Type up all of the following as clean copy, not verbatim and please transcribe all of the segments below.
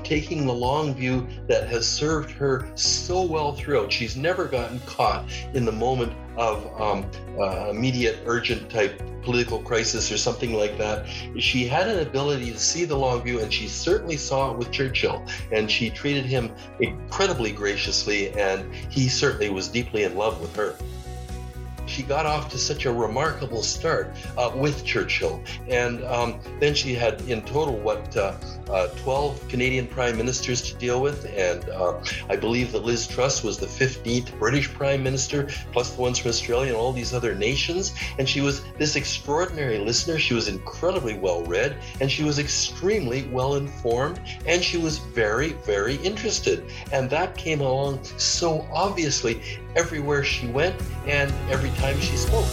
taking the long view that has served her so well throughout. She's never gotten caught in the moment of immediate, urgent type political crisis or something like that. She had an ability to see the long view, and she certainly saw it with Churchill, and she treated him incredibly graciously, and he certainly was deeply in love with her. She got off to such a remarkable start with Churchill. And then she had in total, 12 Canadian prime ministers to deal with. And I believe that Liz Truss was the 15th British prime minister, plus the ones from Australia and all these other nations. And she was this extraordinary listener. She was incredibly well read, and she was extremely well informed, and she was very, very interested. And that came along so obviously everywhere she went and every time she spoke.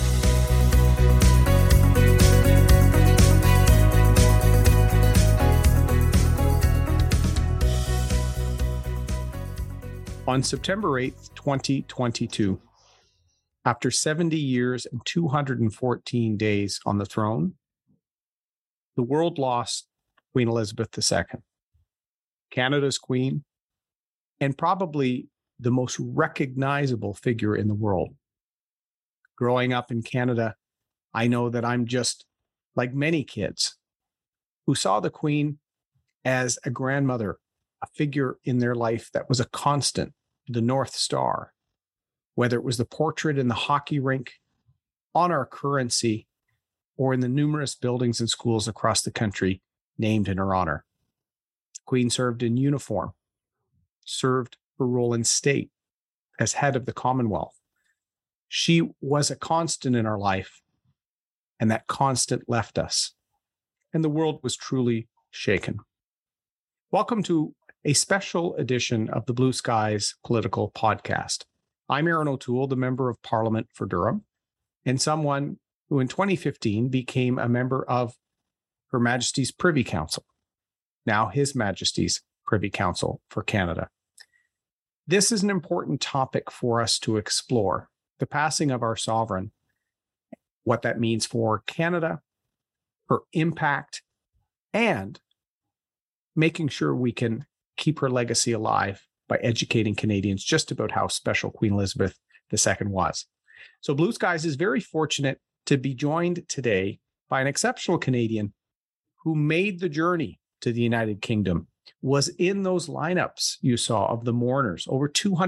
On September 8th, 2022, after 70 years and 214 days on the throne, the world lost Queen Elizabeth II, Canada's queen, and probably the most recognizable figure in the world. Growing up in Canada, I know that I'm just like many kids who saw the Queen as a grandmother, a figure in their life that was a constant, the North Star, whether it was the portrait in the hockey rink, on our currency, or in the numerous buildings and schools across the country named in her honor. The Queen served in uniform, served her role in state as head of the Commonwealth. She was a constant in our life, and that constant left us, and the world was truly shaken. Welcome to a special edition of the Blue Skies Political Podcast. I'm Aaron O'Toole, the Member of Parliament for Durham, and someone who in 2015 became a member of Her Majesty's Privy Council, now His Majesty's Privy Council for Canada. This is an important topic for us to explore, the passing of our sovereign, what that means for Canada, her impact, and making sure we can keep her legacy alive by educating Canadians just about how special Queen Elizabeth II was. So Blue Skies is very fortunate to be joined today by an exceptional Canadian who made the journey to the United Kingdom, was in those lineups you saw of the mourners. Over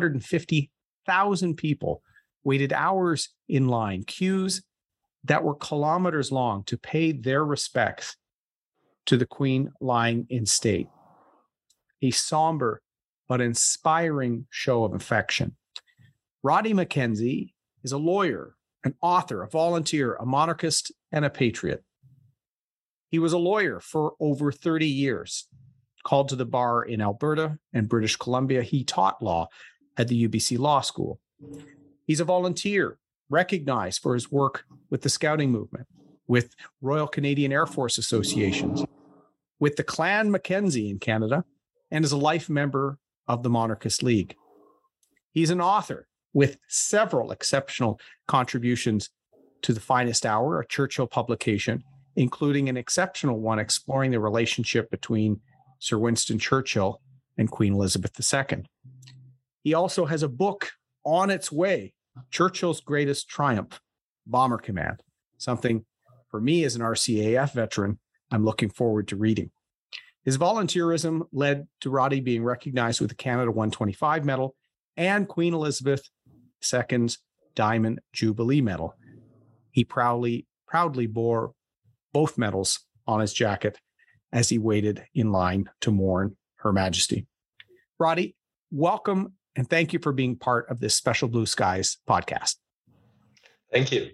250,000 people waited hours in line, queues that were kilometers long to pay their respects to the Queen lying in state. A somber but inspiring show of affection. Roddy McKenzie is a lawyer, an author, a volunteer, a monarchist, and a patriot. He was a lawyer for over 30 years. Called to the bar in Alberta and British Columbia, he taught law at the UBC Law School. He's a volunteer, recognized for his work with the Scouting movement, with Royal Canadian Air Force Associations, with the Clan Mackenzie in Canada, and is a life member of the Monarchist League. He's an author with several exceptional contributions to The Finest Hour, a Churchill publication, including an exceptional one exploring the relationship between Sir Winston Churchill and Queen Elizabeth II. He also has a book on its way, Churchill's Greatest Triumph, Bomber Command, something for me as an RCAF veteran, I'm looking forward to reading. His volunteerism led to Roddy being recognized with the Canada 125 Medal and Queen Elizabeth II's Diamond Jubilee Medal. He proudly bore both medals on his jacket as he waited in line to mourn Her Majesty. Roddy, welcome and thank you for being part of this special Blue Skies podcast. Thank you.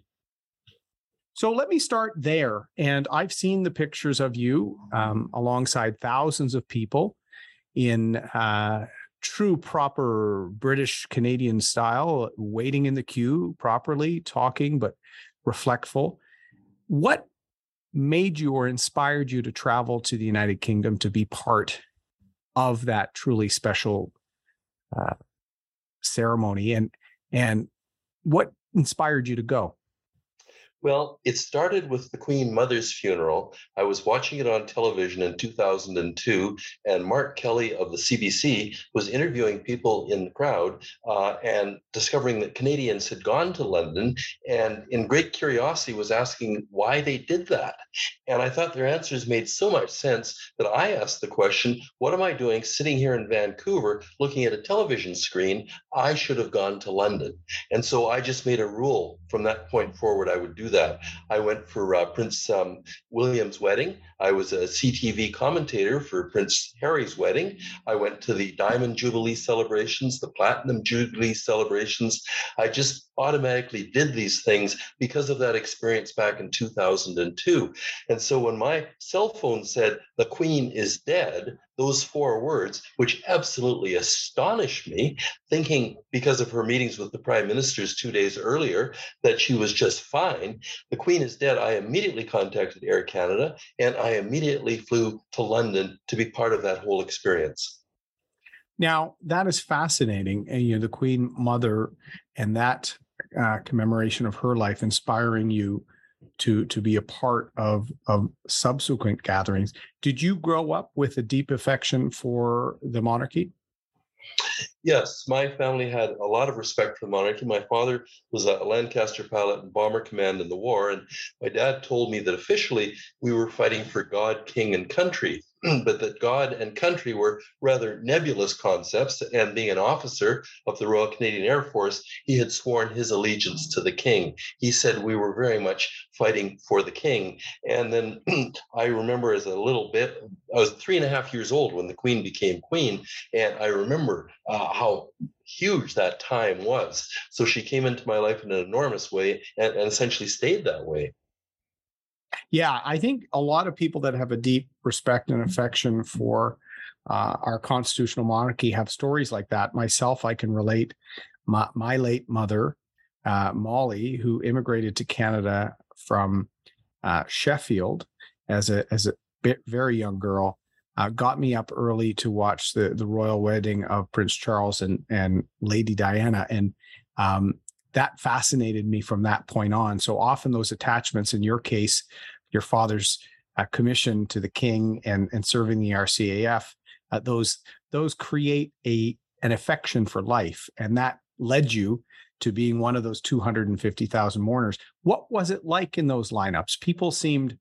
So let me start there. And I've seen the pictures of you alongside thousands of people in true, proper British Canadian style, waiting in the queue properly, talking, but reflectful. What made you or inspired you to travel to the United Kingdom to be part of that truly special ceremony? And what inspired you to go? Well, it started with the Queen Mother's funeral. I was watching it on television in 2002, and Mark Kelly of the CBC was interviewing people in the crowd and discovering that Canadians had gone to London, and in great curiosity was asking why they did that. And I thought their answers made so much sense that I asked the question, what am I doing sitting here in Vancouver looking at a television screen? I should have gone to London. And so I just made a rule from that point forward I would do that. I went for Prince William's wedding. I was a CTV commentator for Prince Harry's wedding. I went to the Diamond Jubilee celebrations, the Platinum Jubilee celebrations. I just automatically did these things because of that experience back in 2002. And so when my cell phone said, "The Queen is dead," those 4 words, which absolutely astonished me, thinking because of her meetings with the prime ministers 2 days earlier that she was just fine. The Queen is dead. I immediately contacted Air Canada and I immediately flew to London to be part of that whole experience. Now, that is fascinating. And, the Queen Mother and that commemoration of her life inspiring you to be a part of subsequent gatherings. Did you grow up with a deep affection for the monarchy? Yes, my family had a lot of respect for the monarchy. My father was a Lancaster pilot in Bomber Command in the war, and my dad told me that officially we were fighting for God, King, and Country, but that God and country were rather nebulous concepts. And being an officer of the Royal Canadian Air Force, he had sworn his allegiance to the King. He said we were very much fighting for the King. And then I remember as a little bit, I was 3.5 years old when the Queen became Queen, and I remember how huge that time was. So she came into my life in an enormous way and essentially stayed that way. Yeah, I think a lot of people that have a deep respect and affection for our constitutional monarchy have stories like that. Myself, I can relate. My late mother, Molly, who immigrated to Canada from Sheffield as a very young girl, got me up early to watch the royal wedding of Prince Charles and Lady Diana, and that fascinated me from that point on. So often those attachments, in your case, your father's commission to the King and serving the RCAF, those create an affection for life, and that led you to being one of those 250,000 mourners. What was it like in those lineups? People seemed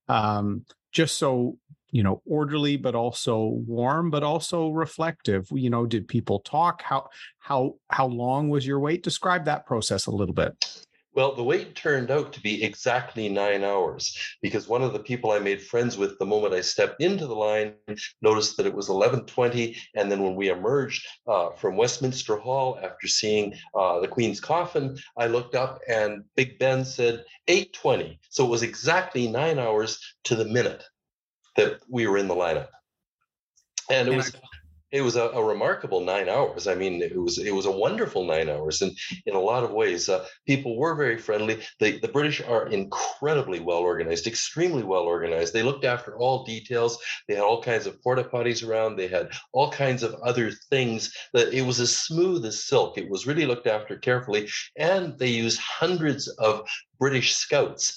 just so orderly, but also warm, but also reflective. Did people talk? How long was your wait? Describe that process a little bit. Well, the wait turned out to be exactly 9 hours, because one of the people I made friends with the moment I stepped into the line noticed that it was 11:20, and then when we emerged from Westminster Hall after seeing the Queen's coffin, I looked up and Big Ben said 8:20. So it was exactly 9 hours to the minute that we were in the lineup. And it was a remarkable 9 hours. I mean, it was a wonderful 9 hours, and in a lot of ways, people were very friendly. The British are incredibly well organized, extremely well organized. They looked after all details. They had all kinds of porta potties around. They had all kinds of other things. That it was as smooth as silk. It was really looked after carefully, and they used hundreds of British scouts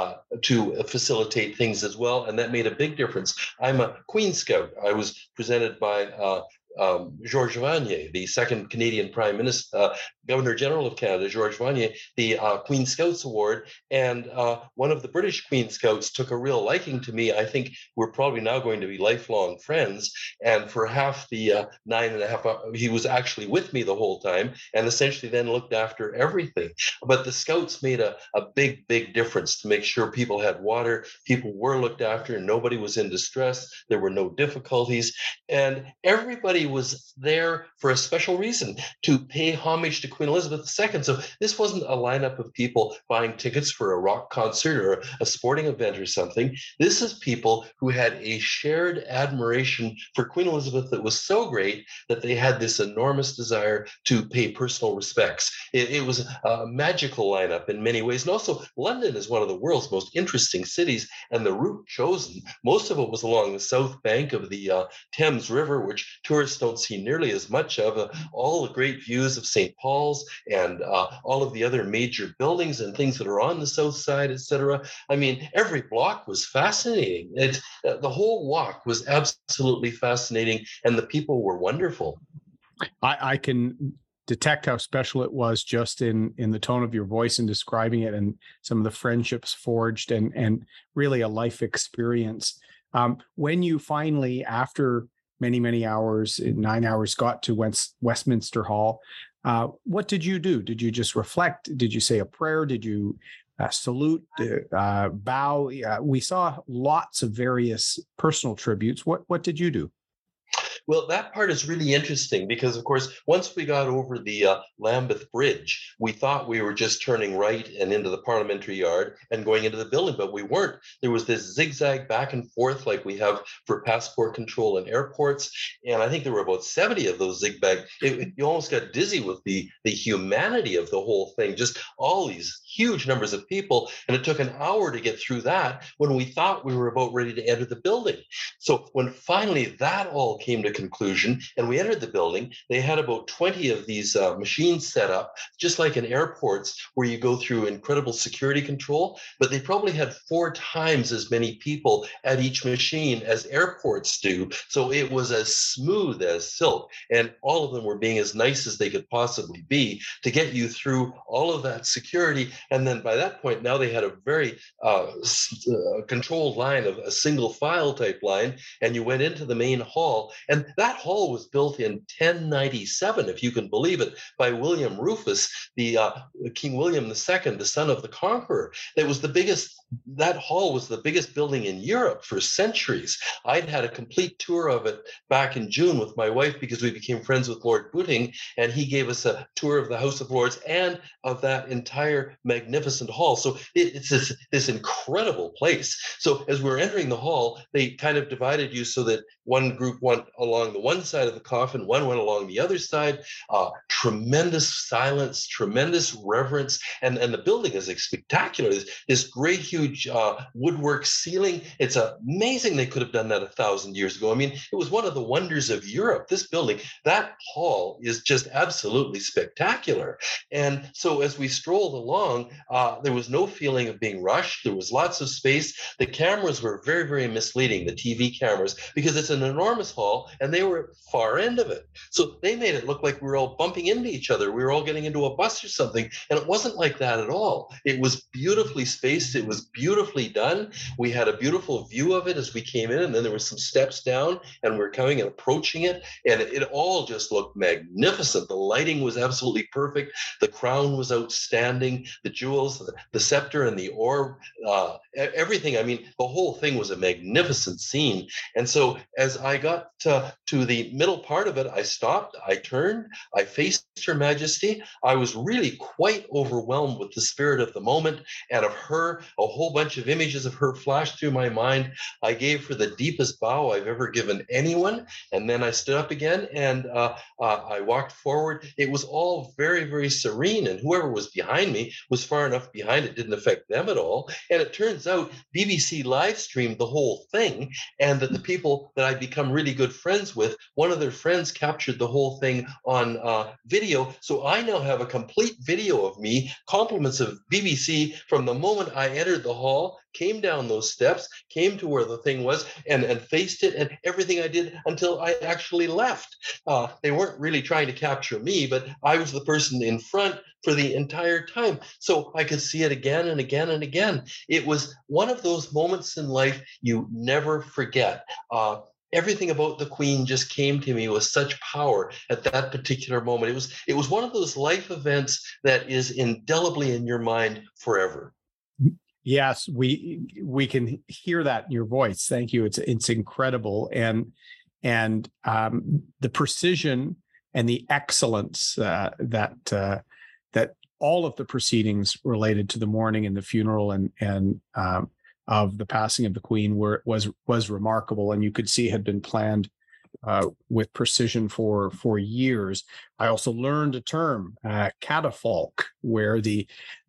to facilitate things as well, and that made a big difference. I'm a Queen Scout. I was presented by Georges Vanier, the second Canadian Prime Minister, Governor General of Canada, Georges Vanier, the Queen Scouts Award, and one of the British Queen Scouts took a real liking to me. I think we're probably now going to be lifelong friends, and for half the 9.5 hours, he was actually with me the whole time, and essentially then looked after everything. But the Scouts made a big, big difference to make sure people had water, people were looked after, and nobody was in distress, there were no difficulties, and everybody was there for a special reason, to pay homage to Queen Elizabeth II. So this wasn't a lineup of people buying tickets for a rock concert or a sporting event or something. This is people who had a shared admiration for Queen Elizabeth that was so great that they had this enormous desire to pay personal respects. It was a magical lineup in many ways. And also, London is one of the world's most interesting cities, and the route chosen, most of it was along the south bank of the Thames River, which tourists tourists don't see nearly as much of. All the great views of St. Paul's and all of the other major buildings and things that are on the south side, etc. I mean, every block was fascinating. The whole walk was absolutely fascinating, and the people were wonderful. I can detect how special it was just in the tone of your voice and describing it, and some of the friendships forged, and really a life experience. When you finally, after many hours, 9 hours, got to Westminster Hall, what did you do? Did you just reflect? Did you say a prayer? Did you salute, bow? We saw lots of various personal tributes. What did you do? Well, that part is really interesting because, of course, once we got over the Lambeth Bridge, we thought we were just turning right and into the Parliamentary Yard and going into the building, but we weren't. There was this zigzag back and forth like we have for passport control in airports, and I think there were about 70 of those zigzag. You almost got dizzy with the humanity of the whole thing, just all these huge numbers of people, and it took an hour to get through that when we thought we were about ready to enter the building. So when finally that all came to conclusion and we entered the building, they had about 20 of these machines set up, just like in airports where you go through incredible security control, but they probably had 4 times as many people at each machine as airports do. So it was as smooth as silk, and all of them were being as nice as they could possibly be to get you through all of that security. And then by that point, now they had a very controlled line, of a single file type line, and you went into the main hall. And that hall was built in 1097, if you can believe it, by William Rufus, the King William II, the son of the Conqueror. That hall was the biggest building in Europe for centuries. I'd had a complete tour of it back in June with my wife because we became friends with Lord Booting, and he gave us a tour of the House of Lords and of that entire magnificent hall. So it's this incredible place. So as we were entering the hall, they kind of divided you so that one group went along the one side of the coffin, one went along the other side. Tremendous silence, tremendous reverence, and the building is spectacular. This great, huge woodwork ceiling. It's amazing they could have done that 1,000 years ago. I mean, it was one of the wonders of Europe. This building, that hall, is just absolutely spectacular. And so as we strolled along, there was no feeling of being rushed. There was lots of space. The cameras were very, very misleading, the TV cameras, because it's an enormous hall and they were at the far end of it. So they made it look like we were all bumping into each other. We were all getting into a bus or something. And it wasn't like that at all. It was beautifully spaced. It was beautifully done. We had a beautiful view of it as we came in, and then there were some steps down and we're coming and approaching it. And it all just looked magnificent. The lighting was absolutely perfect. The crown was outstanding. The jewels, the scepter and the orb, everything. I mean, the whole thing was a magnificent scene. And so as I got to the middle part of it, I stopped, I turned, I faced Her Majesty. I was really quite overwhelmed with the spirit of the moment and of her. A whole bunch of images of her flashed through my mind. I gave her the deepest bow I've ever given anyone. And then I stood up again and I walked forward. It was all very, very serene. And whoever was behind me was far enough behind it didn't affect them at all. And it turns out BBC live streamed the whole thing, and that the people that I'd become really good friends with, one of their friends captured the whole thing on video. So I now have a complete video of me, compliments of BBC from the moment I entered the hall, came down those steps, came to where the thing was, and faced it, and everything I did until I actually left. They weren't really trying to capture me, but I was the person in front for the entire time. So I could see it again and again and again. It was one of those moments in life you never forget. Everything about the Queen just came to me with such power at that particular moment. It was one of those life events that is indelibly in your mind forever. Yes, we can hear that in your voice. Thank you. It's incredible, and the precision and the excellence that all of the proceedings related to the mourning and the funeral and of the passing of the Queen was remarkable, and you could see had been planned with precision for years. I also learned a term, catafalque, where the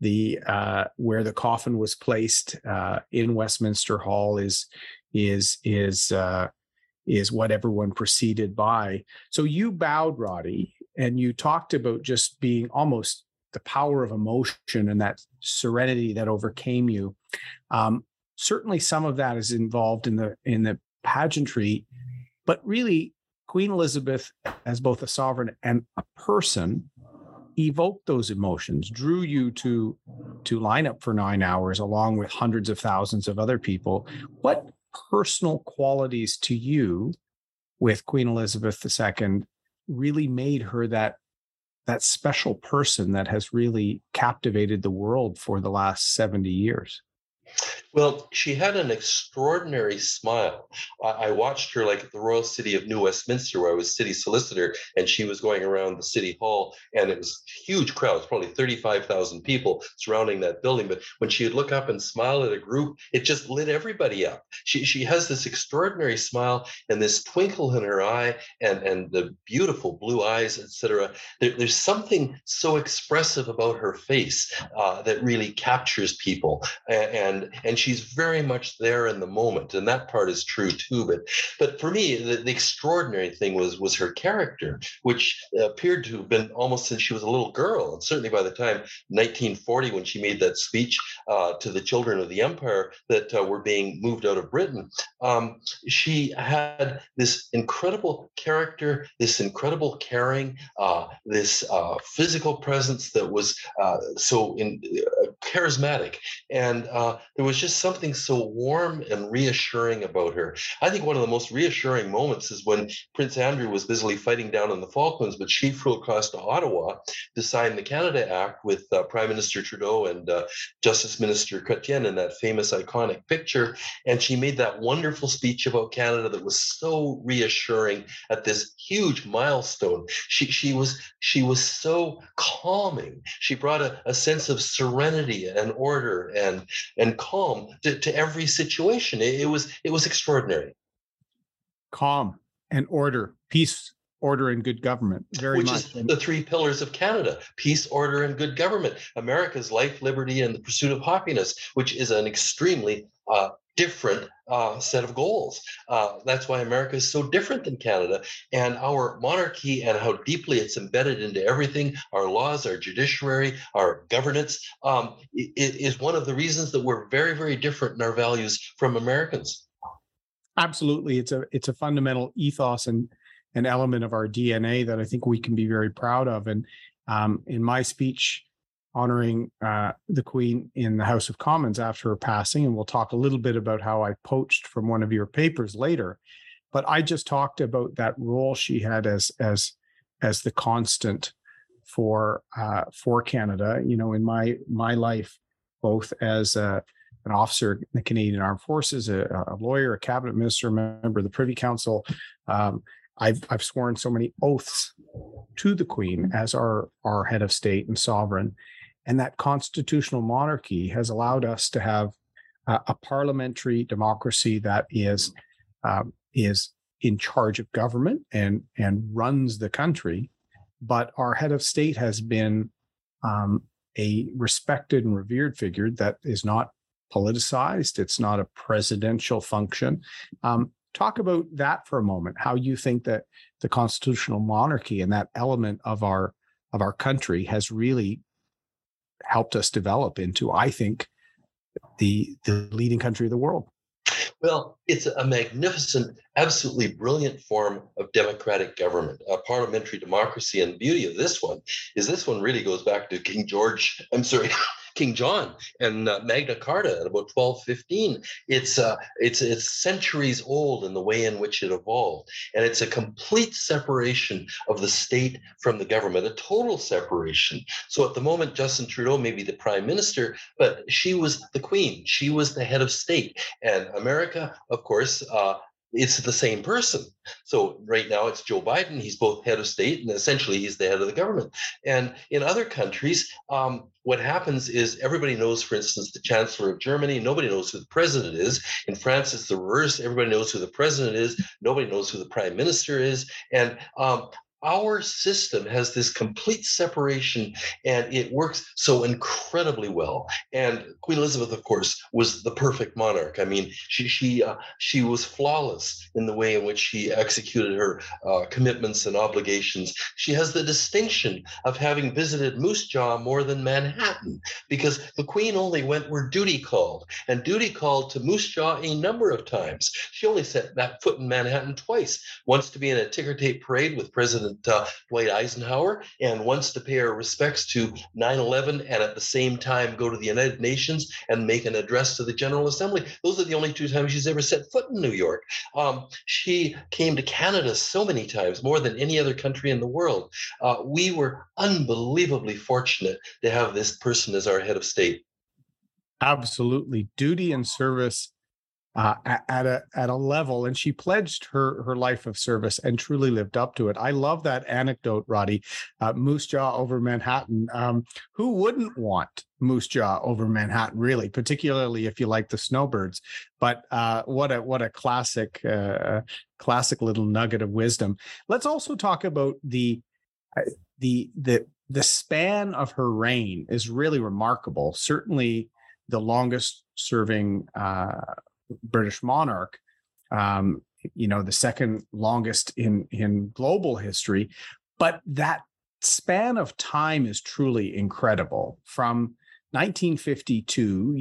coffin was placed in Westminster Hall is is what everyone proceeded by. So you bowed, Roddy, and you talked about just being almost the power of emotion and that serenity that overcame you. Certainly, some of that is involved in the pageantry, but really, Queen Elizabeth, as both a sovereign and a person, evoked those emotions, drew you to line up for 9 hours along with hundreds of thousands of other people. What personal qualities to you with Queen Elizabeth II really made her that special person that has really captivated the world for the last 70 years? Well, she had an extraordinary smile. I watched her like at the Royal City of New Westminster, where I was city solicitor, and she was going around the city hall, and it was huge crowds, probably 35,000 people surrounding that building. But when she would look up and smile at a group, it just lit everybody up. She has this extraordinary smile and this twinkle in her eye, and the beautiful blue eyes, etc. There's something so expressive about her face that really captures people, and she's very much there in the moment, and that part is true too. But for me, the extraordinary thing was her character, which appeared to have been almost since she was a little girl, and certainly by the time 1940, when she made that speech to the children of the empire that were being moved out of Britain, she had this incredible character, this incredible caring, this physical presence that was so charismatic, and there was just something so warm and reassuring about her. I think one of the most reassuring moments is when Prince Andrew was busily fighting down in the Falklands, but she flew across to Ottawa to sign the Canada Act with Prime Minister Trudeau and Justice Minister Chrétien in that famous iconic picture. And she made that wonderful speech about Canada that was so reassuring at this huge milestone. She was so calming. She brought a sense of serenity and order and calm to every situation. It was extraordinary. Calm and order, peace, order, and good government. Which is the three pillars of Canada: peace, order, and good government. America's life, liberty, and the pursuit of happiness, which is an extremely different set of goals. That's why America is so different than Canada, and our monarchy and how deeply it's embedded into everything, our laws, our judiciary, our governance, is one of the reasons that we're very, very different in our values from Americans. Absolutely. It's a fundamental ethos and an element of our DNA that I think we can be very proud of. And in my speech honoring the Queen in the House of Commons after her passing, and we'll talk a little bit about how I poached from one of your papers later, but I just talked about that role she had as the constant for Canada. You know, in my life, both as an officer in the Canadian Armed Forces, a lawyer, a cabinet minister, a member of the Privy Council. I've sworn so many oaths to the Queen as our head of state and sovereign, and that constitutional monarchy has allowed us to have a parliamentary democracy that is in charge of government and runs the country. But our head of state has been a respected and revered figure that is not politicized. It's not a presidential function. Talk about that for a moment, how you think that the constitutional monarchy and that element of our country has really helped us develop into, I think, the leading country of the world. Well, it's a magnificent, absolutely brilliant form of democratic government, a parliamentary democracy. And the beauty of this one really goes back to King John and Magna Carta at about 1215. It's centuries old in the way in which it evolved, and it's a complete separation of the state from the government, a total separation. So at the moment, Justin Trudeau may be the prime minister, but she was the queen. She was the head of state, and America, of course, it's the same person. So right now it's Joe Biden. He's both head of state and essentially he's the head of the government. And in other countries, what happens is everybody knows, for instance, the Chancellor of Germany. Nobody knows who the president is. In France, it's the reverse. Everybody knows who the president is. Nobody knows who the prime minister is. And our system has this complete separation, and it works so incredibly well. And Queen Elizabeth, of course, was the perfect monarch. I mean, she was flawless in the way in which she executed her commitments and obligations. She has the distinction of having visited Moose Jaw more than Manhattan, because the Queen only went where duty called, and duty called to Moose Jaw a number of times. She only set that foot in Manhattan twice, once to be in a ticker tape parade with President Dwight Eisenhower, and once to pay her respects to 9/11, and at the same time go to the United Nations and make an address to the General Assembly. Those are the only two times she's ever set foot in New York. She came to Canada so many times, more than any other country in the world. We were unbelievably fortunate to have this person as our head of state. Absolutely. Duty and service at a level, and she pledged her life of service and truly lived up to it. I love that anecdote, Roddy. Moose Jaw over Manhattan. Who wouldn't want Moose Jaw over Manhattan, really, particularly if you like the snowbirds? But what a classic little nugget of wisdom. Let's also talk about the span of her reign is really remarkable. Certainly the longest serving British monarch, the second longest in global history. But that span of time is truly incredible. From 1952,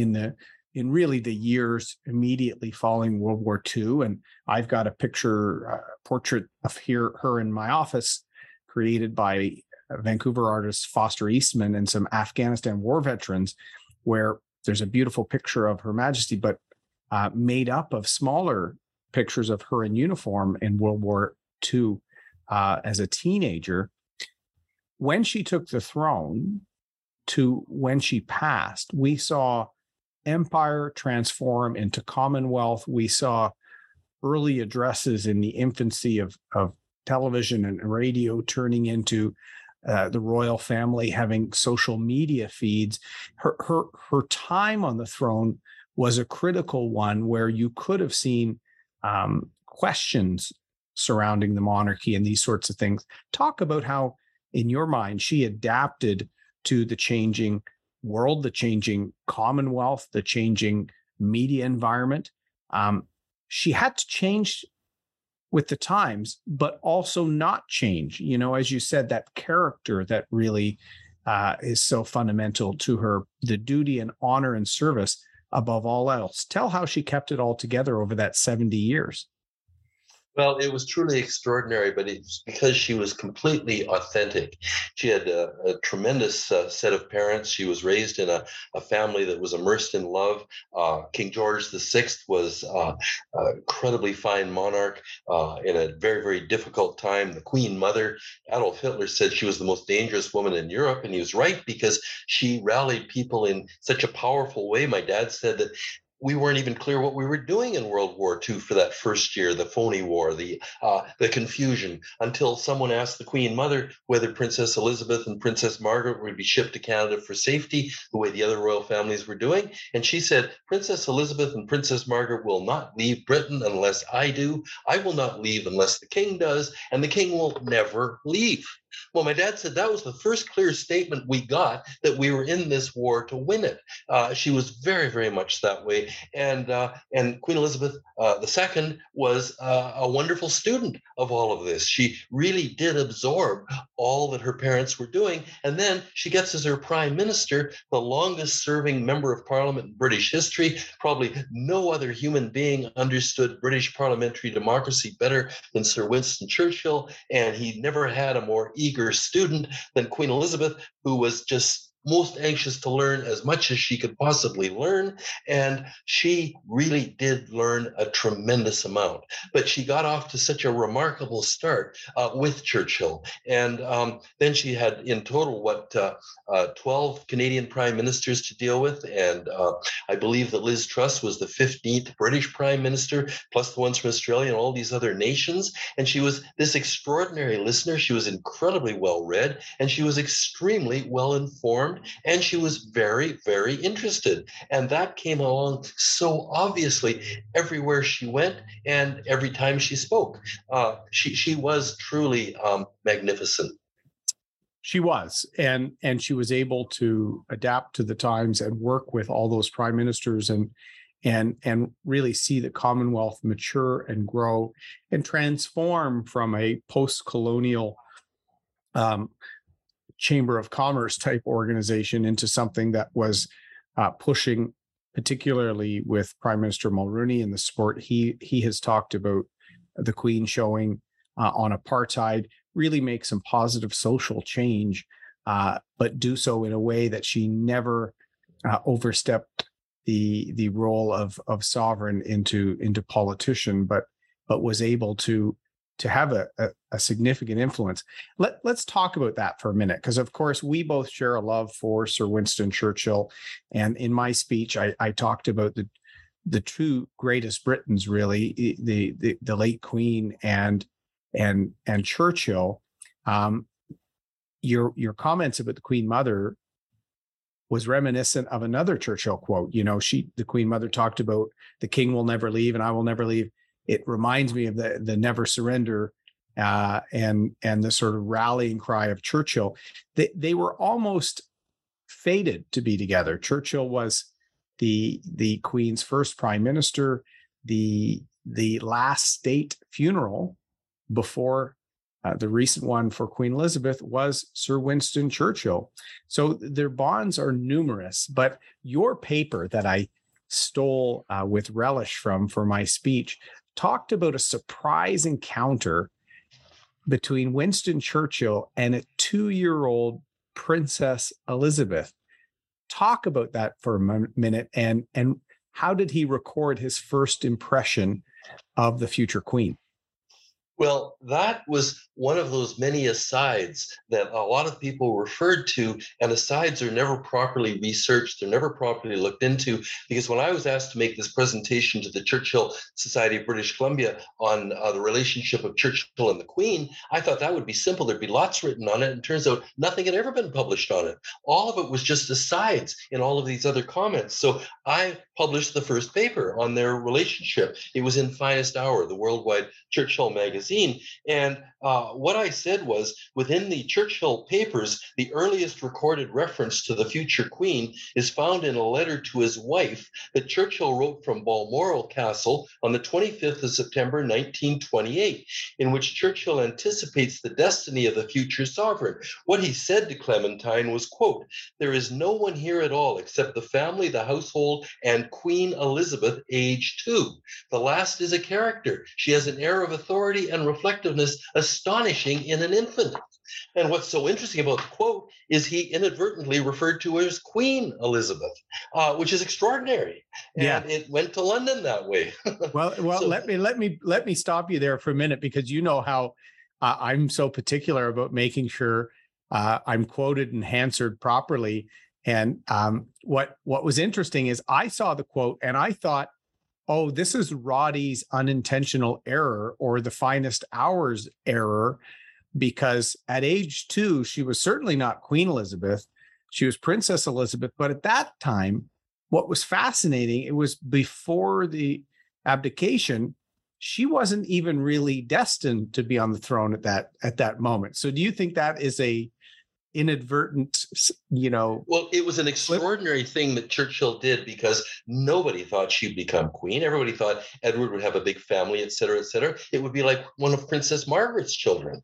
in really the years immediately following World War II, and I've got a portrait of her in my office, created by Vancouver artist Foster Eastman and some Afghanistan war veterans, where there's a beautiful picture of Her Majesty, but made up of smaller pictures of her in uniform in World War II as a teenager. When she took the throne to when she passed, we saw empire transform into commonwealth. We saw early addresses in the infancy of television and radio turning into the royal family having social media feeds. Her time on the throne was a critical one where you could have seen questions surrounding the monarchy and these sorts of things. Talk about how, in your mind, she adapted to the changing world, the changing commonwealth, the changing media environment. She had to change with the times, but also not change. As you said, that character that really is so fundamental to her, the duty and honor and service above all else. Tell how she kept it all together over that 70 years. Well, it was truly extraordinary, but it's because she was completely authentic. She had a tremendous set of parents. She was raised in a family that was immersed in love. King George VI was an incredibly fine monarch in a very, very difficult time. The Queen Mother, Adolf Hitler, said she was the most dangerous woman in Europe, and he was right, because she rallied people in such a powerful way. My dad said that we weren't even clear what we were doing in World War II for that first year, the phony war, the confusion, until someone asked the Queen Mother whether Princess Elizabeth and Princess Margaret would be shipped to Canada for safety, the way the other royal families were doing. And she said, Princess Elizabeth and Princess Margaret will not leave Britain unless I do. I will not leave unless the king does, and the king will never leave. Well, my dad said that was the first clear statement we got that we were in this war to win it. She was very, very much that way. And Queen Elizabeth II was a wonderful student of all of this. She really did absorb all that her parents were doing. And then she gets as her prime minister the longest serving member of parliament in British history. Probably no other human being understood British parliamentary democracy better than Sir Winston Churchill. And he never had a more eager student than Queen Elizabeth, who was just most anxious to learn as much as she could possibly learn. And she really did learn a tremendous amount. But she got off to such a remarkable start with Churchill. And then she had in total, 12 Canadian prime ministers to deal with. And I believe that Liz Truss was the 15th British prime minister, plus the ones from Australia and all these other nations. And she was this extraordinary listener. She was incredibly well read, and she was extremely well informed. informed, and she was very, very interested. And that came along so obviously everywhere she went and every time she spoke. She was truly magnificent. She was, and she was able to adapt to the times and work with all those prime ministers and really see the Commonwealth mature and grow and transform from a post-colonial Chamber of Commerce type organization into something that was pushing, particularly with Prime Minister Mulroney and the support he has talked about the Queen showing on apartheid, really make some positive social change, but do so in a way that she never overstepped the role of sovereign into politician, but was able to have a significant influence. Let's talk about that for a minute, because of course we both share a love for Sir Winston Churchill, and in my speech I talked about the two greatest Britons, really, the late Queen and Churchill. Your comments about the Queen Mother was reminiscent of another Churchill quote. The Queen Mother talked about the king will never leave and I will never leave. It reminds me of the never surrender and the sort of rallying cry of Churchill. They were almost fated to be together. Churchill was the Queen's first prime minister, the last state funeral before the recent one for Queen Elizabeth was Sir Winston Churchill. So their bonds are numerous, but your paper that I stole with relish for my speech talked about a surprise encounter between Winston Churchill and a 2-year-old Princess Elizabeth. Talk about that for a minute, and how did he record his first impression of the future Queen? Well, that was one of those many asides that a lot of people referred to, and asides are never properly researched, they're never properly looked into, because when I was asked to make this presentation to the Churchill Society of British Columbia on the relationship of Churchill and the Queen, I thought that would be simple. There'd be lots written on it, and it turns out nothing had ever been published on it. All of it was just asides in all of these other comments. So I published the first paper on their relationship. It was in Finest Hour, the worldwide Churchill magazine. And what I said was, within the Churchill papers, the earliest recorded reference to the future Queen is found in a letter to his wife that Churchill wrote from Balmoral Castle on the 25th of September, 1928, in which Churchill anticipates the destiny of the future sovereign. What he said to Clementine was, quote, "There is no one here at all except the family, the household, and Queen Elizabeth, age 2. The last is a character. She has an air of authority and reflectiveness astonishing in an infant." And what's so interesting about the quote is he inadvertently referred to her as Queen Elizabeth, which is extraordinary. And it went to London that way. Well, so, let me stop you there for a minute, because you know how I'm so particular about making sure I'm quoted and answered properly. And what was interesting is I saw the quote and I thought, oh, this is Roddy's unintentional error, or the Finest Hours error, because at age 2, she was certainly not Queen Elizabeth. She was Princess Elizabeth. But at that time, what was fascinating, it was before the abdication, she wasn't even really destined to be on the throne at that moment. So do you think that is a inadvertent, Well, it was an extraordinary thing that Churchill did, because nobody thought she'd become queen. Everybody thought Edward would have a big family, et cetera, et cetera. It would be like one of Princess Margaret's children.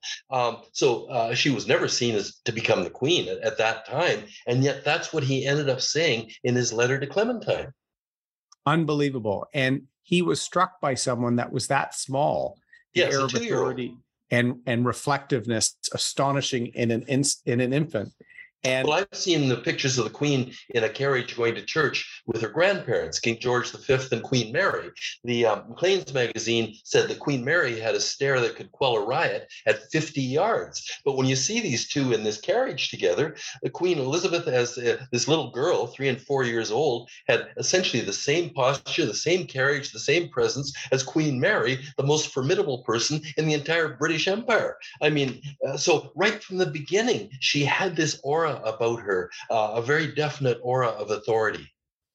So she was never seen as to become the queen at that time. And yet that's what he ended up saying in his letter to Clementine. Unbelievable. And he was struck by someone that was that small. Yes, a 2-year-old. And reflectiveness astonishing in an infant. And well, I've seen the pictures of the Queen in a carriage going to church with her grandparents, King George V and Queen Mary. The Maclean's magazine said that Queen Mary had a stare that could quell a riot at 50 yards. But when you see these two in this carriage together, the Queen Elizabeth, as this little girl, 3 and 4 years old, had essentially the same posture, the same carriage, the same presence as Queen Mary, the most formidable person in the entire British Empire. I mean, so right from the beginning, she had this aura aura about her, a very definite aura of authority.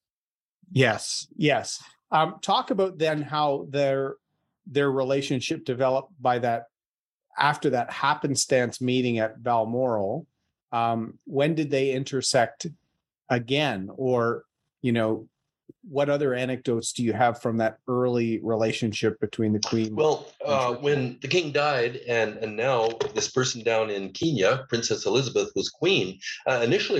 Yes, yes. Talk about then how their relationship developed by that after that happenstance meeting at Balmoral. When did they intersect again, or what other anecdotes do you have from that early relationship between the Queen? Well, when the king died, and now this person down in Kenya, Princess Elizabeth, was queen. Initially,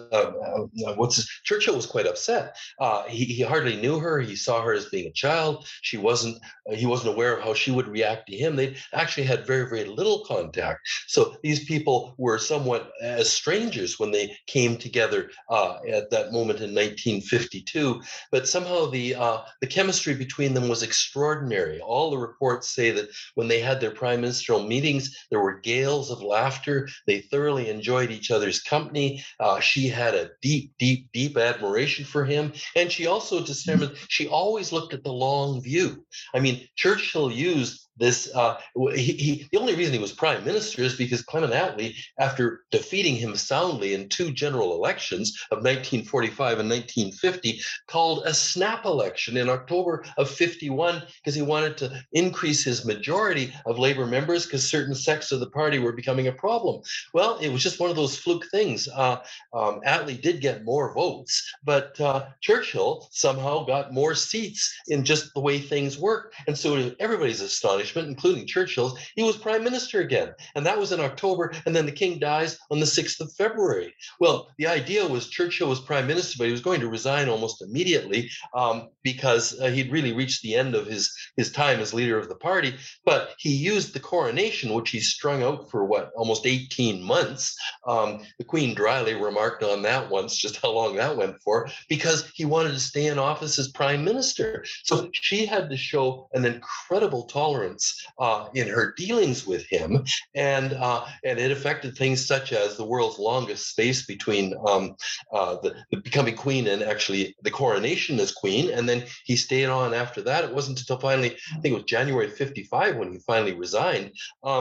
Churchill was quite upset. He hardly knew her. He saw her as being a child. He wasn't aware of how she would react to him. They actually had very, very little contact. So these people were somewhat as strangers when they came together at that moment in 1952. But somehow the chemistry between them was extraordinary. All the reports say that when they had their prime ministerial meetings, there were gales of laughter. They thoroughly enjoyed each other's company. She had a deep, deep, deep admiration for him. And she also determined, she always looked at the long view. I mean, Churchill used this, the only reason he was prime minister is because Clement Attlee, after defeating him soundly in two general elections of 1945 and 1950, called a snap election in October of 51 because he wanted to increase his majority of Labour members because certain sects of the party were becoming a problem. Well, it was just one of those fluke things. Attlee did get more votes, but Churchill somehow got more seats in just the way things worked. And so to everybody's astonishment, including Churchill's, he was prime minister again. And that was in October. And then the king dies on the 6th of February. Well, the idea was Churchill was prime minister, but he was going to resign almost immediately because he'd really reached the end of his time as leader of the party. But he used the coronation, which he strung out for almost 18 months. The Queen dryly remarked on that once, just how long that went for, because he wanted to stay in office as prime minister. So she had to show an incredible tolerance in her dealings with him, and it affected things such as the world's longest space between the becoming queen and actually the coronation as queen, and then he stayed on after that. It wasn't until finally, I think it was January 55 when he finally resigned.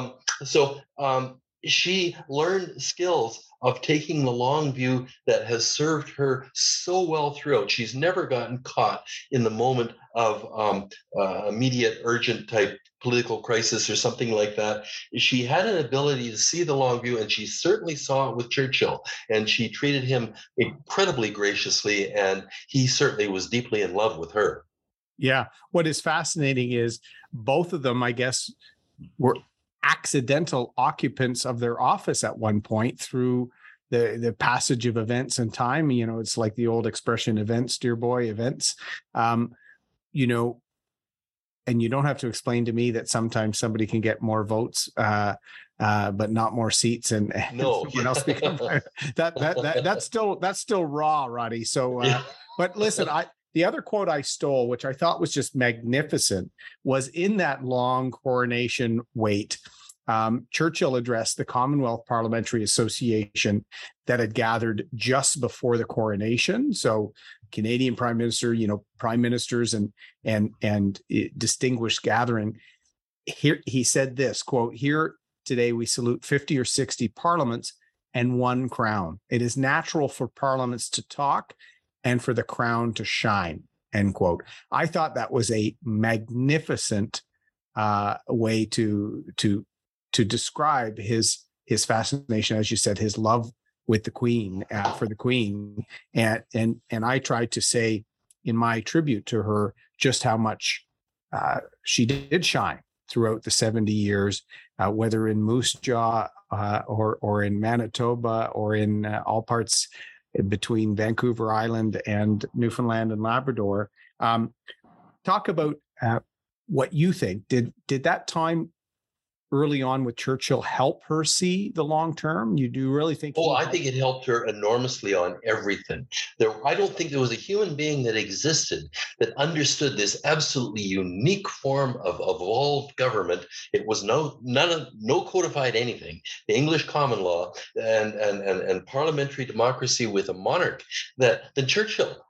She learned skills of taking the long view that has served her so well throughout. She's never gotten caught in the moment of immediate, urgent type political crisis or something like that. She had an ability to see the long view, and she certainly saw it with Churchill. And she treated him incredibly graciously, and he certainly was deeply in love with her. Yeah. What is fascinating is both of them, I guess, were accidental occupants of their office at one point through the passage of events and time. It's like the old expression, events, dear boy, events. And you don't have to explain to me that sometimes somebody can get more votes, but not more seats, and no, someone else become that's still raw, Roddy. So, but listen, the other quote I stole, which I thought was just magnificent, was in that long coronation wait. Churchill addressed the Commonwealth Parliamentary Association that had gathered just before the coronation. So Canadian Prime Minister, prime ministers and distinguished gathering. Here he said this, quote, "Here today we salute 50 or 60 parliaments and one crown. It is natural for parliaments to talk and for the crown to shine," end quote. I thought that was a magnificent way to describe his fascination, as you said, his love with the Queen, for the Queen, and I tried to say in my tribute to her just how much she did shine throughout the 70 years, whether in Moose Jaw or in Manitoba or in all parts between Vancouver Island and Newfoundland and Labrador. Talk about what you think. Did that time early on with Churchill help her see the long term? You do really think? I think it helped her enormously on everything. I don't think there was a human being that existed that understood this absolutely unique form of evolved government. It was no codified anything. The English common law and parliamentary democracy with a monarch than Churchill.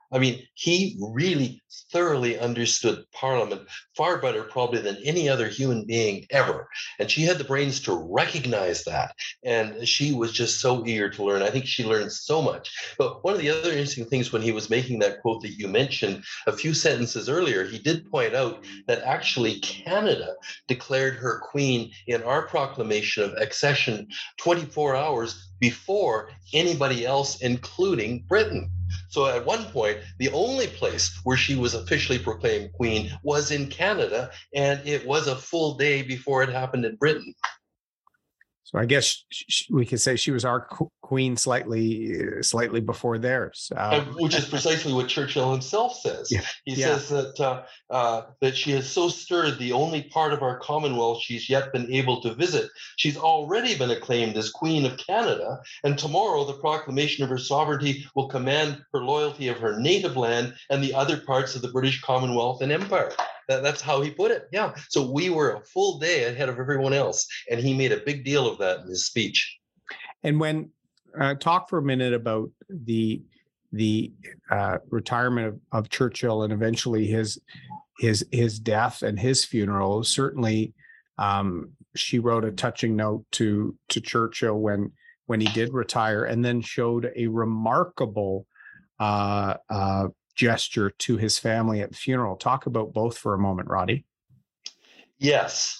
I mean, he really thoroughly understood Parliament far better probably than any other human being ever. And she had the brains to recognize that. And she was just so eager to learn. I think she learned so much. But one of the other interesting things when he was making that quote that you mentioned a few sentences earlier, he did point out that actually Canada declared her queen in our proclamation of accession 24 hours before anybody else, including Britain. So at one point, the only place where she was officially proclaimed queen was in Canada, and it was a full day before it happened in Britain. So I guess we could say she was our queen slightly before theirs, which is precisely what Churchill himself says. Yeah. He says that she has so stirred the only part of our Commonwealth she's yet been able to visit. She's already been acclaimed as Queen of Canada, and tomorrow the proclamation of her sovereignty will command her loyalty of her native land and the other parts of the British Commonwealth and Empire. That's how he put it. Yeah. So we were a full day ahead of everyone else, and he made a big deal of that in his speech. And when talk for a minute about the retirement of Churchill and eventually his death and his funeral. Certainly, she wrote a touching note to Churchill when he did retire, and then showed a remarkable gesture to his family at the funeral. Talk about both for a moment, Roddy. Yes.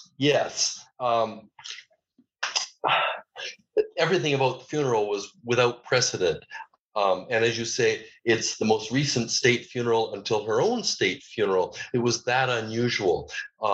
Everything about the funeral was without precedent. And as you say, it's the most recent state funeral until her own state funeral. It was that unusual.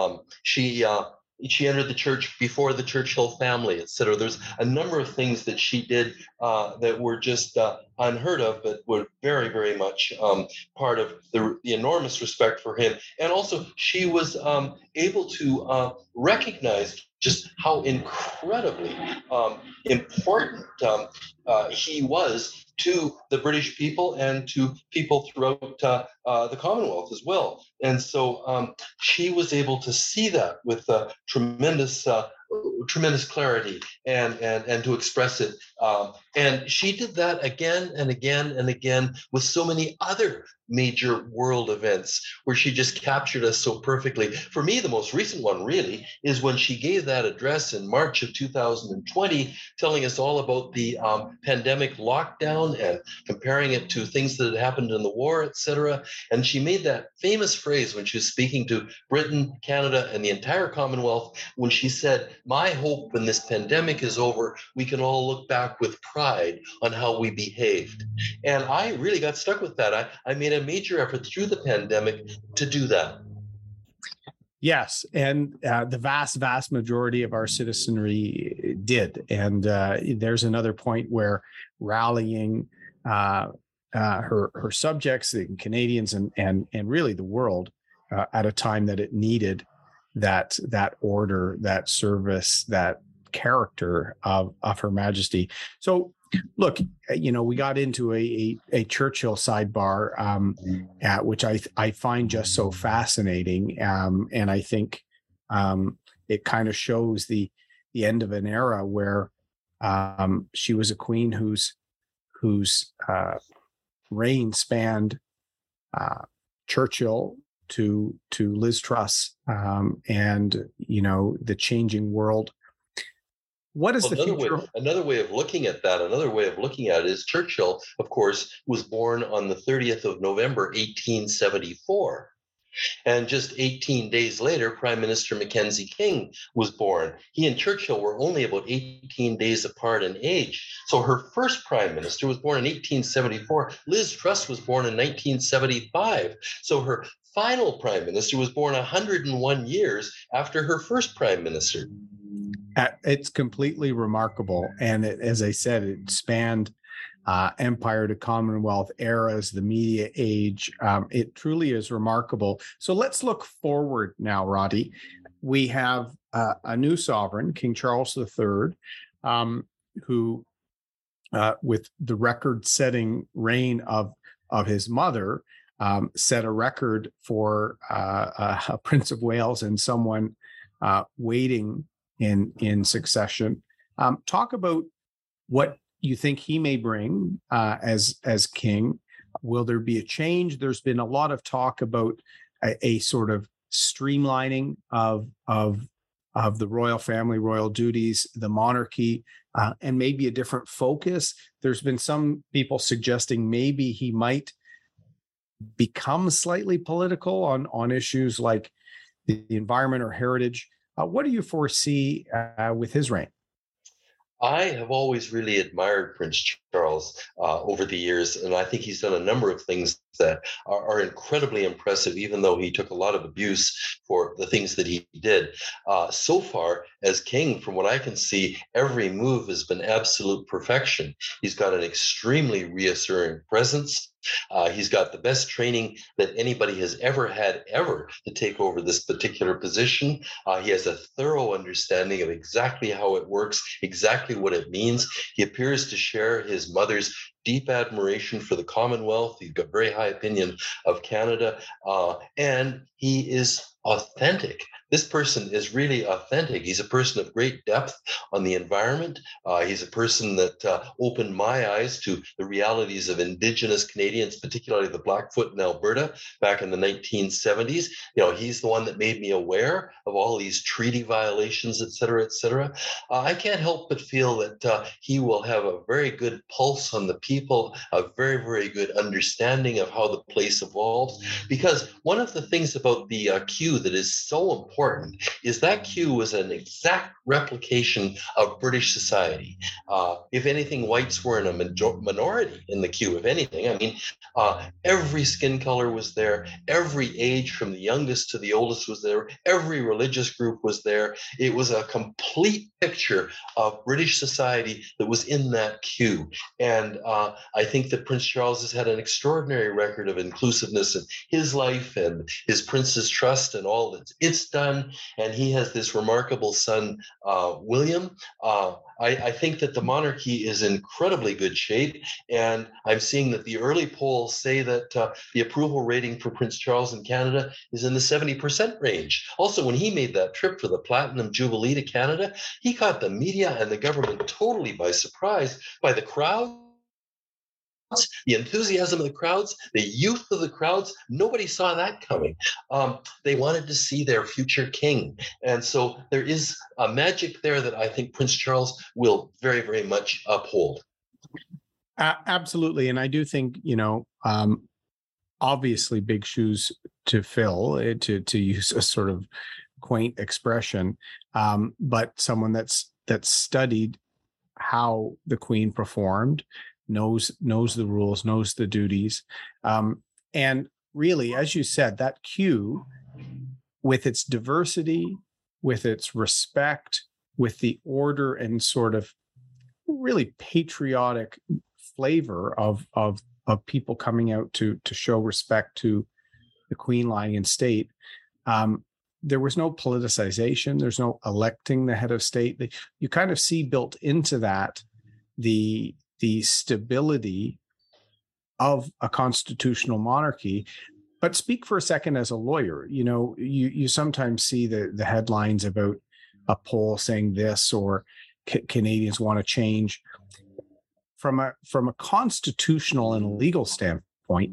She entered the church before the Churchill family, etc. There's a number of things that she did that were just unheard of, but were very, very much part of the enormous respect for him. And also, she was able to recognize just how incredibly important he was to the British people and to people throughout the Commonwealth as well. And so she was able to see that with tremendous clarity and to express it. And she did that again and again and again with so many other major world events where she just captured us so perfectly. For me, the most recent one really is when she gave that address in March of 2020, telling us all about the pandemic lockdown and comparing it to things that had happened in the war, etc. And she made that famous phrase when she was speaking to Britain, Canada, and the entire Commonwealth, when she said, "My hope when this pandemic is over, we can all look back with pride on how we behaved." And I really got stuck with that. I made a major effort through the pandemic to do that. Yes, and the vast majority of our citizenry did. And there's another point where rallying her subjects, the Canadians, and really the world at a time that it needed that order, that service, that character of Her Majesty. So, look, we got into a Churchill sidebar, which I find just so fascinating, and I think it kind of shows the end of an era where she was a queen whose reign spanned Churchill to Liz Truss, and the changing world. What is the future? Another way of looking at that, another way of looking at it is Churchill, of course, was born on the 30th of November, 1874. And just 18 days later, Prime Minister Mackenzie King was born. He and Churchill were only about 18 days apart in age. So her first prime minister was born in 1874. Liz Truss was born in 1975. So her final prime minister was born 101 years after her first prime minister. It's completely remarkable. And as I said, it spanned empire to Commonwealth eras, the media age. It truly is remarkable. So let's look forward now, Roddy. We have a new sovereign, King Charles III, who, with the record-setting reign of his mother, set a record for a Prince of Wales and someone waiting in succession. Talk about what you think he may bring as king, Will there be a change? There's been a lot of talk about a sort of streamlining of the royal family, royal duties, the monarchy, and maybe a different focus. There's been some people suggesting maybe he might become slightly political on issues like the environment or heritage. What do you foresee with his reign? I have always really admired Prince Charles over the years, and I think he's done a number of things that are incredibly impressive, even though he took a lot of abuse for the things that he did. So far, as king, from what I can see, every move has been absolute perfection. He's got an extremely reassuring presence. He's got the best training that anybody has ever had to take over this particular position. He has a thorough understanding of exactly how it works, exactly what it means. He appears to share his mother's deep admiration for the Commonwealth. He's got very high opinion of Canada, and he is authentic. This person is really authentic. He's a person of great depth on the environment. He's a person that opened my eyes to the realities of Indigenous Canadians, particularly the Blackfoot in Alberta back in the 1970s. He's the one that made me aware of all these treaty violations, et cetera, et cetera. I can't help but feel that he will have a very good pulse on the people, a very, very good understanding of how the place evolves. Because one of the things about the queue that is so important is that queue was an exact replication of British society. If anything, whites were in a minority in the queue, if anything. I mean, every skin color was there, every age from the youngest to the oldest was there, every religious group was there. It was a complete picture of British society that was in that queue. And I think that Prince Charles has had an extraordinary record of inclusiveness in his life and his Prince's Trust and all that it's done. And he has this remarkable son, William. I think that the monarchy is in incredibly good shape. And I'm seeing that the early polls say that the approval rating for Prince Charles in Canada is in the 70% range. Also, when he made that trip for the Platinum Jubilee to Canada, he caught the media and the government totally by surprise by the crowd. The enthusiasm of the crowds, the youth of the crowds, nobody saw that coming. They wanted to see their future king. And so there is a magic there that I think Prince Charles will very, very much uphold. Absolutely. And I do think, obviously big shoes to fill, to use a sort of quaint expression, but someone that's studied how the Queen performed, knows the rules, knows the duties. And really, as you said, that queue, with its diversity, with its respect, with the order and sort of really patriotic flavor of people coming out to show respect to the Queen lying in state, there was no politicization. There's no electing the head of state. You kind of see built into that the stability of a constitutional monarchy. But speak for a second as a lawyer. You sometimes see the headlines about a poll saying this, or Canadians want to change. From a constitutional and legal standpoint,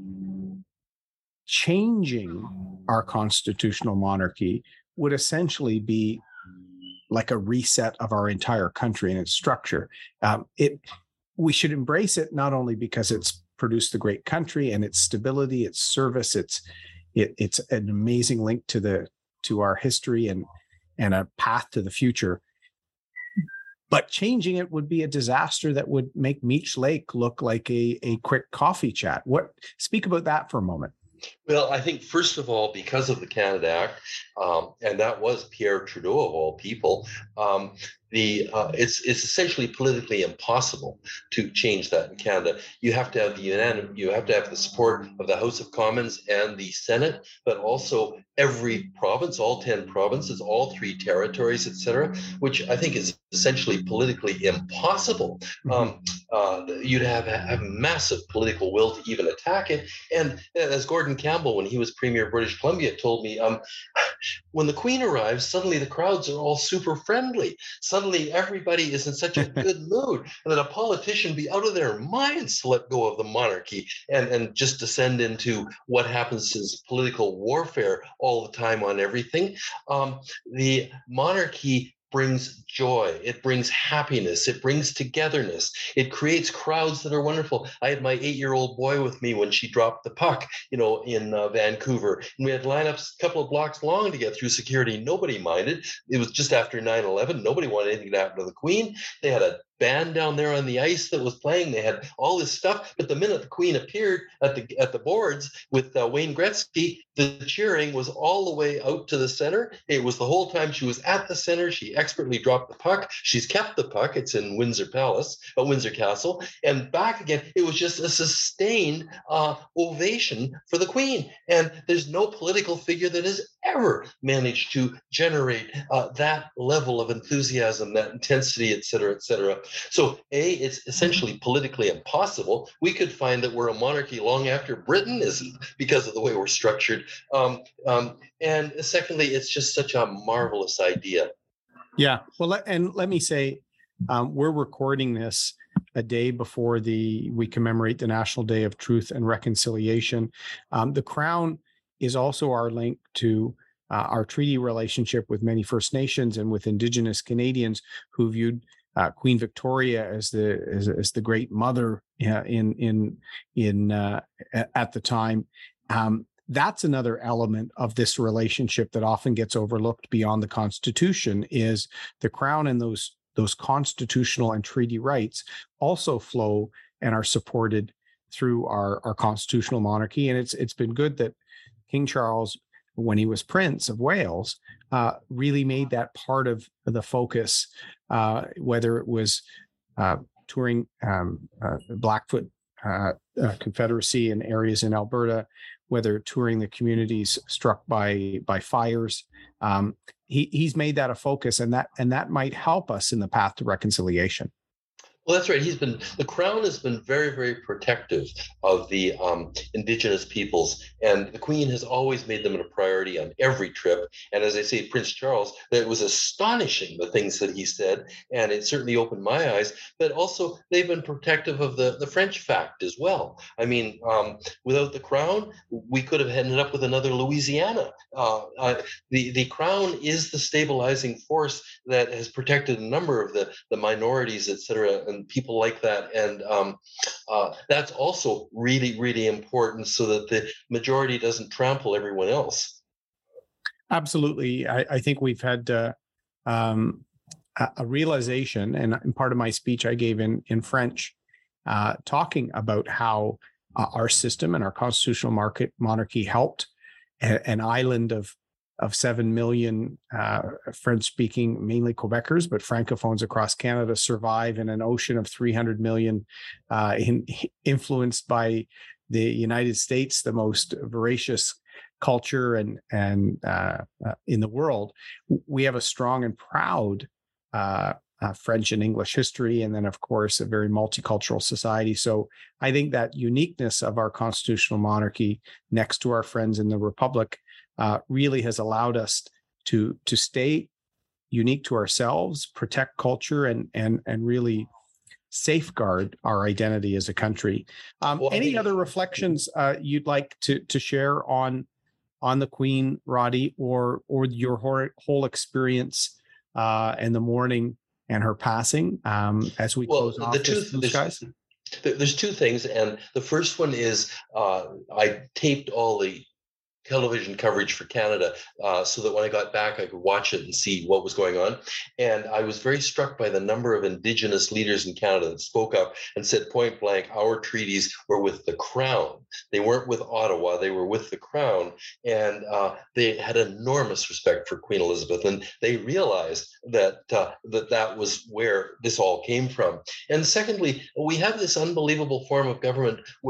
changing our constitutional monarchy would essentially be like a reset of our entire country and its structure. We should embrace it, not only because it's produced a great country and its stability, its service, it's an amazing link to our history and a path to the future. But changing it would be a disaster that would make Meech Lake look like a quick coffee chat. Speak about that for a moment. Well, I think, first of all, because of the Canada Act, and that was Pierre Trudeau of all people, it's essentially politically impossible to change that in Canada. You have to have the support of the House of Commons and the Senate, but also every province, all 10 provinces, all 3 territories, etc., which I think is essentially politically impossible. You'd have massive political will to even attack it. And as Gordon Campbell, when he was Premier of British Columbia, told me, When the Queen arrives, suddenly the crowds are all super friendly. Suddenly everybody is in such a good mood, and that a politician be out of their minds to let go of the monarchy and just descend into what happens is political warfare all the time on everything. The monarchy brings joy, it brings happiness, it brings togetherness, it creates crowds that are wonderful. I had my 8-year-old boy with me when she dropped the puck, in Vancouver, and we had lineups a couple of blocks long to get through security. Nobody minded. It was just after 9/11. Nobody wanted anything to happen to the Queen. They had a band down there on the ice that was playing. They had all this stuff, but the minute the Queen appeared at the boards with Wayne Gretzky, the cheering was all the way out to the center. It was the whole time she was at the center. She expertly dropped the puck. She's kept the puck. It's in Windsor Castle, and back again. It was just a sustained ovation for the Queen, and there's no political figure that has ever managed to generate that level of enthusiasm, that intensity, et cetera, et cetera. So, it's essentially politically impossible. We could find that we're a monarchy long after Britain isn't because of the way we're structured. And secondly, it's just such a marvelous idea. Yeah. Well, let me say, we're recording this a day before we commemorate the National Day of Truth and Reconciliation. The Crown is also our link to our treaty relationship with many First Nations and with Indigenous Canadians who viewed Queen Victoria as the great mother at the time. That's another element of this relationship that often gets overlooked beyond the Constitution, is the Crown and those constitutional and treaty rights also flow and are supported through our constitutional monarchy. And it's been good that King Charles, when he was Prince of Wales, really made that part of the focus, whether it was touring Blackfoot Confederacy in areas in Alberta, whether touring the communities struck by fires. He's made that a focus, and that might help us in the path to reconciliation. Well, that's right. The Crown has been very, very protective of the Indigenous peoples, and the Queen has always made them a priority on every trip. And as I say, Prince Charles, that was astonishing, the things that he said, and it certainly opened my eyes. But also, they've been protective of the French fact as well. I mean, without the Crown, we could have ended up with another Louisiana. The Crown is the stabilizing force that has protected a number of the minorities, et cetera, and people like that. And that's also really, really important so that the majority doesn't trample everyone else. Absolutely. I think we've had a realization, and in part of my speech I gave in French, talking about how our system and our constitutional monarchy helped an island of 7 million French-speaking, mainly Quebecers, but Francophones across Canada survive in an ocean of 300 million, influenced by the United States, the most voracious culture and in the world. We have a strong and proud French and English history, and then, of course, a very multicultural society. So I think that uniqueness of our constitutional monarchy next to our friends in the Republic really has allowed us to stay unique to ourselves, protect culture, and really safeguard our identity as a country. Any other reflections you'd like to share on the Queen, Roddy, or your whole experience in the morning and her passing as we close off this, guys? There's two things, and the first one is I taped all the television coverage for Canada so that when I got back, I could watch it and see what was going on. And I was very struck by the number of Indigenous leaders in Canada that spoke up and said point blank, our treaties were with the Crown. They weren't with Ottawa, they were with the Crown. And they had enormous respect for Queen Elizabeth. And they realized that that was where this all came from. And secondly, we have this unbelievable form of government where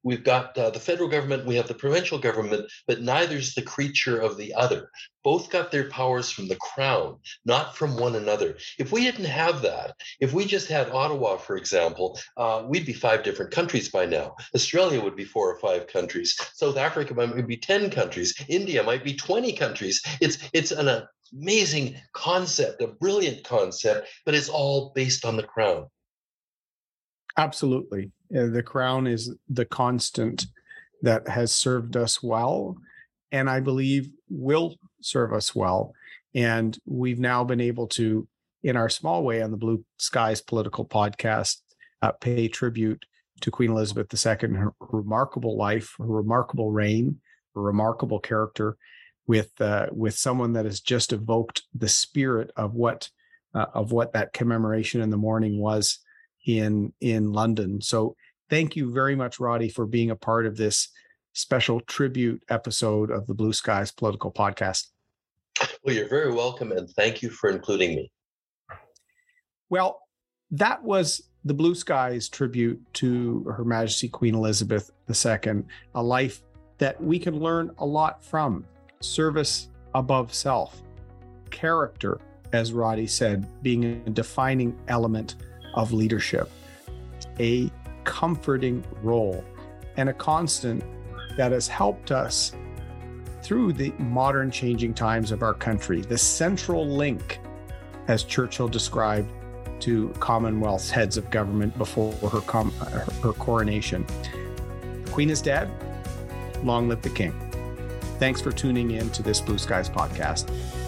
we've got the federal government, we have the provincial government, but neither's the creature of the other. Both got their powers from the crown, not from one another. If we didn't have that, if we just had Ottawa, for example, we'd be 5 different countries by now. Australia would be 4 or 5 countries. South Africa might be 10 countries. India might be 20 countries. It's an amazing concept, a brilliant concept, but it's all based on the crown. Absolutely. The crown is the constant that has served us well, and I believe will serve us well. And we've now been able to, in our small way on the Blue Skies Political Podcast, pay tribute to Queen Elizabeth II, her remarkable life, her remarkable reign, her remarkable character, with someone that has just evoked the spirit of what that commemoration in the morning was in London. So thank you very much, Roddy, for being a part of this special tribute episode of the Blue Skies Political Podcast. Well, you're very welcome, and thank you for including me. Well, that was the Blue Skies tribute to Her Majesty Queen Elizabeth II, a life that we can learn a lot from. Service above self, character, as Roddy said, being a defining element of leadership, a comforting role, and a constant that has helped us through the modern changing times of our country. The central link, as Churchill described, to Commonwealth's heads of government before her coronation. The Queen is dead. Long live the King. Thanks for tuning in to this Blue Skies podcast.